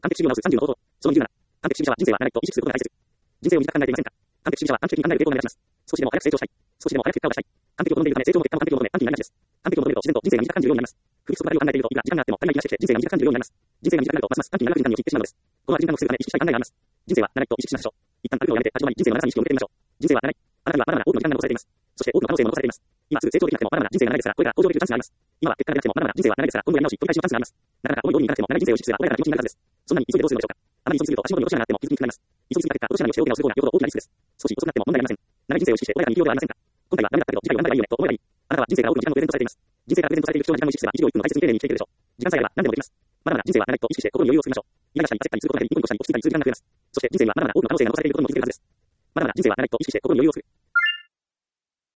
完璧主義を直す30の方法。その27。完璧主義者は人生は長いと意識することが大切。人生を短く考えていませんか？完璧主義者は短期的に考える傾向が目立ちます。少しでも早く成長したい。少しでも早く結果を出したい。完璧を望んでいるため成長の結果も完璧を求め、短期になりがちです。完璧を求めると自然と人生が短く感じるようになります。不規則ばかりを考えていると、いくら時間があっても足りない気がしてきて、人生が短く感じるようになります。人生が短くなると、ますます短期に長く時間に陥ってしまうのです。この悪循環を防ぐため意識したい考えがあります。人生は長いと意識しましょう。一旦歩くのをやめて、立ち止まり、人生の長さに意識を向けてみましょう。人生は長い。あなたにはまだまだ多くの時間が残されています。そして多くの可能性も残されています。今すぐ成長できなくてもまだまだ人生が長いですから、これから向上できるチャンスがあります。今は結果が出なくてもまだまだ人生は長いですから、今後やり直し、繰り返しのチャンスがあります。なかなか思い通りにいかなくても長い人生を意識すれば穏やかな気持ちになるはずです。そんなに急いでどうするのでしょうか。あまり急ぎすぎると足元に落とし穴があっても気づきにくくなります。急ぎすぎた結果、落とし穴に落ちて大怪我をするようなよほど大きなリスクです。少し遅くなっても問題ありません。長い人生を意識して穏やかに生きようではありませんか。今回はダメだったけど次回は頑張ればいいよねと思えばいい。あなたは人生が多くの時間をプレゼントされています。人生がプレゼントされている貴重な時間を意識すれば日々を一分の大切に丁寧に生きていけるでしょう。時間さえあれば何でもできます。まだまだ人生は長いと意識して心に余裕を作りましょう。イライラしたり焦ったりすることなくニコニコしたり落ち着いたりする時間が増えます。そして人生にはまだまだ多くの可能性が残されていることにも気づけるはずです。まだまだ人生は長いと意識して心に余裕を作る。